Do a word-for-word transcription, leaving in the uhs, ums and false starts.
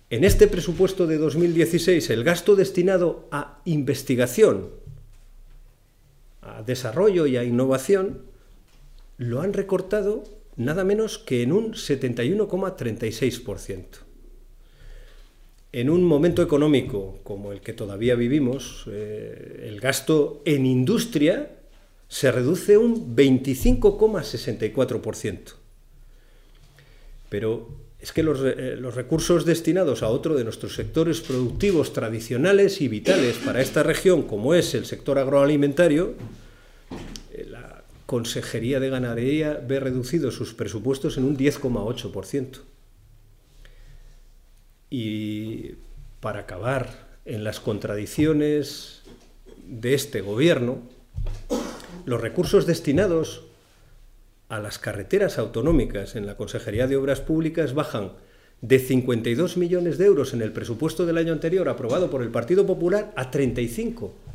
En este presupuesto de dos mil dieciséis, el gasto destinado a investigación, a desarrollo y a innovación, lo han recortado nada menos que en un setenta y uno coma treinta y seis por ciento. En un momento económico como el que todavía vivimos, eh, el gasto en industria se reduce un veinticinco coma sesenta y cuatro por ciento. Pero es que los, eh, los recursos destinados a otro de nuestros sectores productivos tradicionales y vitales para esta región, como es el sector agroalimentario, eh, la Consejería de Ganadería ve reducidos sus presupuestos en un diez coma ocho por ciento. Y para acabar en las contradicciones de este gobierno, los recursos destinados a las carreteras autonómicas en la Consejería de Obras Públicas bajan de cincuenta y dos millones de euros en el presupuesto del año anterior aprobado por el Partido Popular a treinta y cinco.